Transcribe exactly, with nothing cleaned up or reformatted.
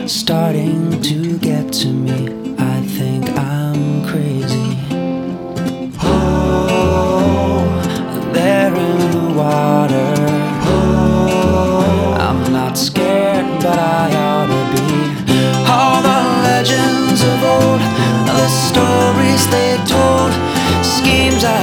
starting to get to me. I think I'm crazy. Oh, there in the water. Oh, I'm not scared, but I ought to be. All the legends of old, the stories they told, schemes I